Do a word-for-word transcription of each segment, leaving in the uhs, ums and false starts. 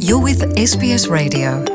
You're with S B S Radio.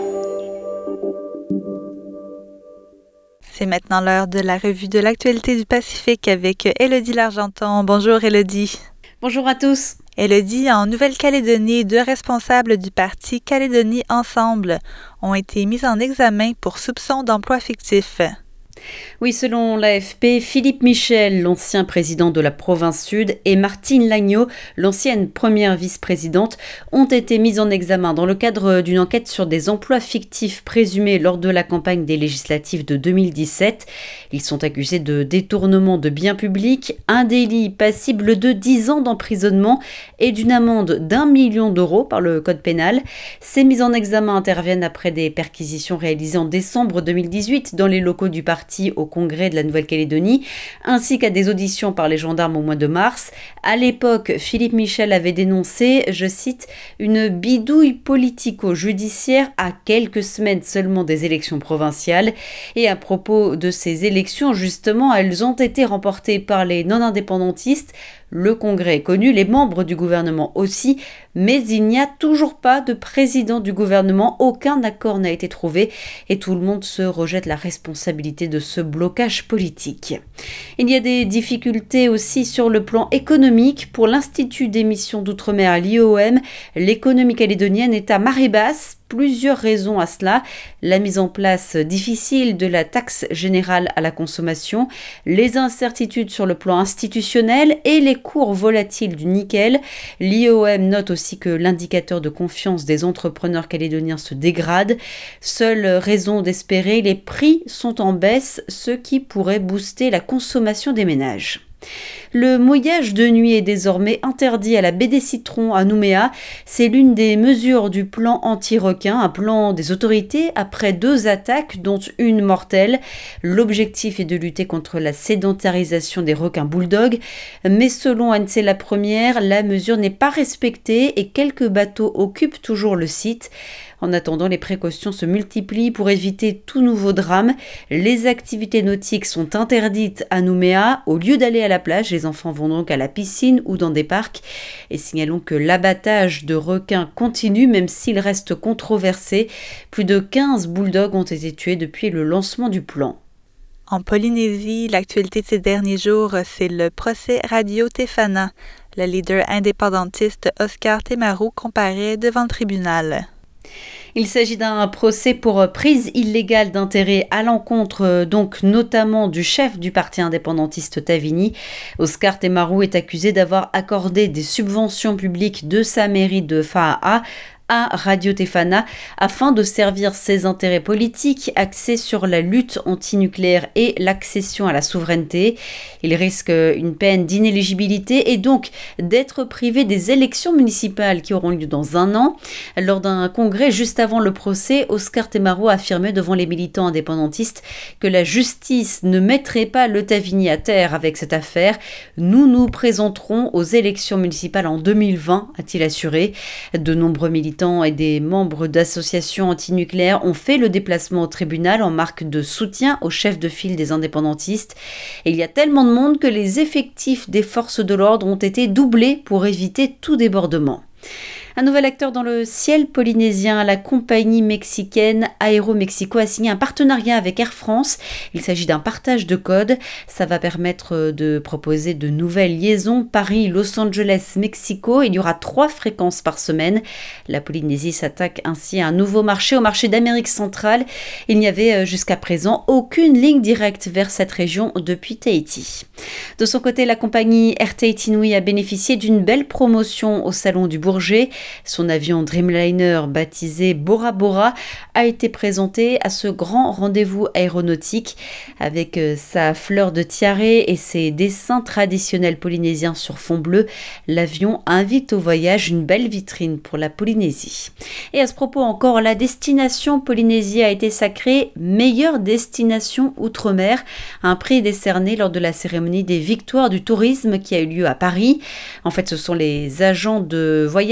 C'est maintenant l'heure de la revue de l'actualité du Pacifique avec Élodie Largenton. Bonjour Élodie. Bonjour à tous. Élodie, en Nouvelle-Calédonie, deux responsables du parti Calédonie Ensemble ont été mis en examen pour soupçon d'emploi fictif. Oui, selon l'A F P, Philippe Michel, l'ancien président de la province sud, et Martine Lagneau, l'ancienne première vice-présidente, ont été mis en examen dans le cadre d'une enquête sur des emplois fictifs présumés lors de la campagne des législatives de deux mille dix-sept. Ils sont accusés de détournement de biens publics, un délit passible de dix ans d'emprisonnement et d'une amende d'un million d'euros par le code pénal. Ces mises en examen interviennent après des perquisitions réalisées en décembre deux mille dix-huit dans les locaux du parti au Congrès de la Nouvelle-Calédonie, ainsi qu'à des auditions par les gendarmes au mois de mars. À l'époque, Philippe Michel avait dénoncé, je cite, « une bidouille politico-judiciaire à quelques semaines seulement des élections provinciales ». Et à propos de ces élections, justement, elles ont été remportées par les non-indépendantistes. Le Congrès est connu, les membres du gouvernement aussi, mais il n'y a toujours pas de président du gouvernement, aucun accord n'a été trouvé et tout le monde se rejette la responsabilité de ce blocage politique. Il y a des difficultés aussi sur le plan économique. Pour l'Institut d'émission d'outre-mer, l'I O M, l'économie calédonienne est à marée basse. Plusieurs raisons à cela. La mise en place difficile de la taxe générale à la consommation, les incertitudes sur le plan institutionnel et les cours volatiles du nickel. L'I O M note aussi que l'indicateur de confiance des entrepreneurs calédoniens se dégrade. Seule raison d'espérer, les prix sont en baisse, ce qui pourrait booster la consommation des ménages. Le mouillage de nuit est désormais interdit à la baie des Citrons à Nouméa. C'est l'une des mesures du plan anti-requin, un plan des autorités après deux attaques, dont une mortelle. L'objectif est de lutter contre la sédentarisation des requins bulldogs. Mais selon A N C La Première, la mesure n'est pas respectée et quelques bateaux occupent toujours le site. En attendant, les précautions se multiplient pour éviter tout nouveau drame. Les activités nautiques sont interdites à Nouméa. Au lieu d'aller à la plage, les enfants vont donc à la piscine ou dans des parcs. Et signalons que l'abattage de requins continue, même s'il reste controversé. Plus de quinze bulldogs ont été tués depuis le lancement du plan. En Polynésie, l'actualité de ces derniers jours, c'est le procès Radio Tefana. Le leader indépendantiste Oscar Temaru comparaît devant le tribunal. Il s'agit d'un procès pour prise illégale d'intérêt à l'encontre donc notamment du chef du parti indépendantiste Tavini. Oscar Temaru est accusé d'avoir accordé des subventions publiques de sa mairie de Fa'a'a à Radio Tefana afin de servir ses intérêts politiques axés sur la lutte antinucléaire et l'accession à la souveraineté. Il risque une peine d'inéligibilité et donc d'être privé des élections municipales qui auront lieu dans un an. Lors d'un congrès juste avant le procès, Oscar Temaru a affirmé devant les militants indépendantistes que la justice ne mettrait pas le Tavini à terre avec cette affaire. Nous nous présenterons aux élections municipales en deux mille vingt, a-t-il assuré. De nombreux militants et des membres d'associations antinucléaires ont fait le déplacement au tribunal en marque de soutien au chef de file des indépendantistes. Et il y a tellement de monde que les effectifs des forces de l'ordre ont été doublés pour éviter tout débordement. Un nouvel acteur dans le ciel polynésien, la compagnie mexicaine Aeromexico a signé un partenariat avec Air France. Il s'agit d'un partage de code. Ça va permettre de proposer de nouvelles liaisons Paris-Los Angeles-Mexico. Il y aura trois fréquences par semaine. La Polynésie s'attaque ainsi à un nouveau marché, au marché d'Amérique centrale. Il n'y avait jusqu'à présent aucune ligne directe vers cette région depuis Tahiti. De son côté, la compagnie Air Tahiti Nui a bénéficié d'une belle promotion au Salon du Bourget. Son avion Dreamliner, baptisé Bora Bora, a été présenté à ce grand rendez-vous aéronautique. Avec sa fleur de tiare et ses dessins traditionnels polynésiens sur fond bleu, l'avion invite au voyage, une belle vitrine pour la Polynésie. Et à ce propos encore, la destination Polynésie a été sacrée meilleure destination outre-mer, un prix décerné lors de la cérémonie des victoires du tourisme qui a eu lieu à Paris. En fait, ce sont les agents de voyage des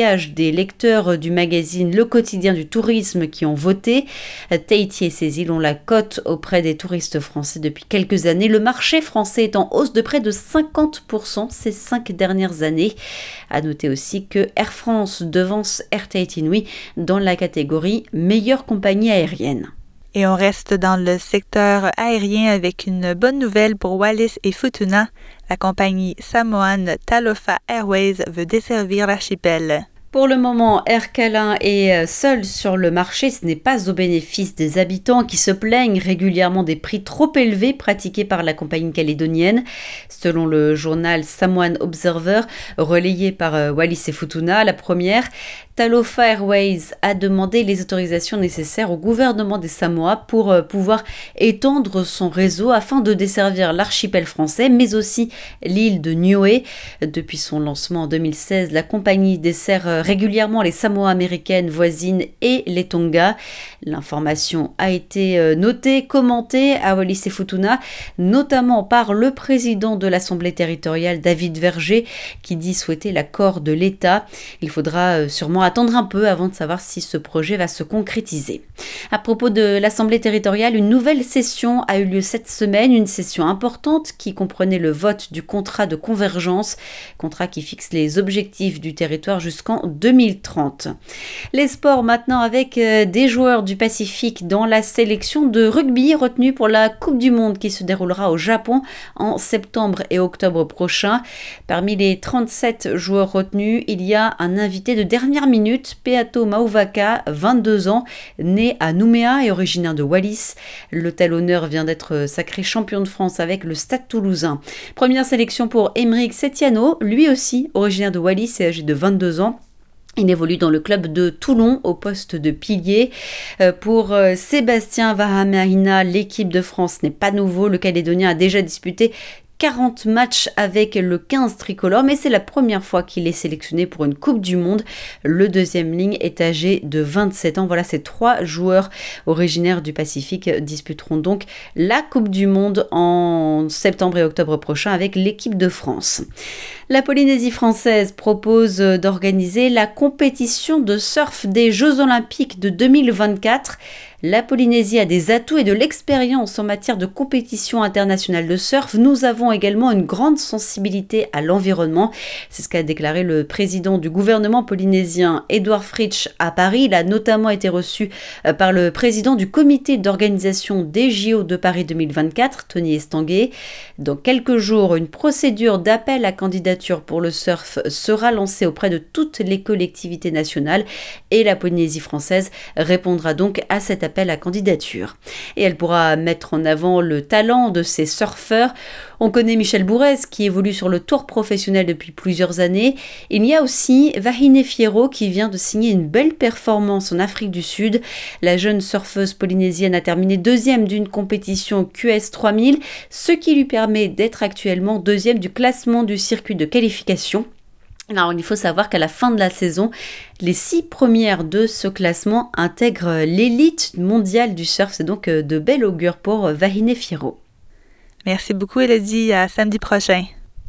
des lecteurs du magazine Le Quotidien du Tourisme qui ont voté. Tahiti et ses îles ont la cote auprès des touristes français depuis quelques années. Le marché français est en hausse de près de cinquante pour cent ces cinq dernières années. À noter aussi que Air France devance Air Tahiti Nui dans la catégorie meilleure compagnie aérienne. Et on reste dans le secteur aérien avec une bonne nouvelle pour Wallis et Futuna. La compagnie samoane Talofa Airways veut desservir l'archipel. Pour le moment, Air Calin est seul sur le marché. Ce n'est pas au bénéfice des habitants qui se plaignent régulièrement des prix trop élevés pratiqués par la compagnie calédonienne. Selon le journal Samoan Observer, relayé par Wallis et Futuna, la première, Talofa Airways a demandé les autorisations nécessaires au gouvernement des Samoa pour pouvoir étendre son réseau afin de desservir l'archipel français, mais aussi l'île de Niue. Depuis son lancement en deux mille seize, la compagnie dessert régulièrement les Samoa américaines voisines et les Tonga. L'information a été notée, commentée à Wallis et Futuna, notamment par le président de l'Assemblée territoriale, David Verger, qui dit souhaiter l'accord de l'État. Il faudra sûrement attendre un peu avant de savoir si ce projet va se concrétiser. À propos de l'Assemblée territoriale, une nouvelle session a eu lieu cette semaine, une session importante qui comprenait le vote du contrat de convergence, contrat qui fixe les objectifs du territoire jusqu'en deux mille trente. Les sports maintenant avec des joueurs du Pacifique dans la sélection de rugby retenue pour la Coupe du Monde qui se déroulera au Japon en septembre et octobre prochain. Parmi les trente-sept joueurs retenus, il y a un invité de dernière minute, Peato Mauvaka, vingt-deux ans, né à Nouméa et originaire de Wallis. Le tel honneur vient d'être sacré champion de France avec le Stade Toulousain. Première sélection pour Émeric Setiano, lui aussi originaire de Wallis et âgé de vingt-deux ans. Il évolue dans le club de Toulon au poste de pilier. Pour Sébastien Vahamahina, l'équipe de France n'est pas nouveau. Le Calédonien a déjà disputé quarante matchs avec le quinze tricolore, mais c'est la première fois qu'il est sélectionné pour une Coupe du Monde. Le deuxième ligne est âgé de vingt-sept ans. Voilà, ces trois joueurs originaires du Pacifique disputeront donc la Coupe du Monde en septembre et octobre prochain avec l'équipe de France. La Polynésie française propose d'organiser la compétition de surf des Jeux Olympiques de deux mille vingt-quatre. La Polynésie a des atouts et de l'expérience en matière de compétition internationale de surf. Nous avons également une grande sensibilité à l'environnement. C'est ce qu'a déclaré le président du gouvernement polynésien, Edouard Fritsch, à Paris. Il a notamment été reçu par le président du comité d'organisation des J O de Paris deux mille vingt-quatre, Tony Estanguet. Dans quelques jours, une procédure d'appel à candidature pour le surf sera lancée auprès de toutes les collectivités nationales et la Polynésie française répondra donc à cet appel à candidature. Et elle pourra mettre en avant le talent de ses surfeurs. On connaît Michel Bourrez qui évolue sur le tour professionnel depuis plusieurs années. Il y a aussi Vahine Fierro qui vient de signer une belle performance en Afrique du Sud. La jeune surfeuse polynésienne a terminé deuxième d'une compétition Q S trois mille, ce qui lui permet d'être actuellement deuxième du classement du circuit de qualification. Alors, il faut savoir qu'à la fin de la saison, les six premières de ce classement intègrent l'élite mondiale du surf. C'est donc de bel augure pour Vahine Fierro. Merci beaucoup, Elodie. À samedi prochain.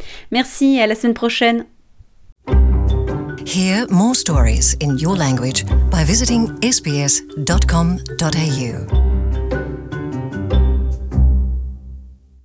Merci, à la semaine prochaine. Hear more stories in your language by visiting s b s dot com dot a u.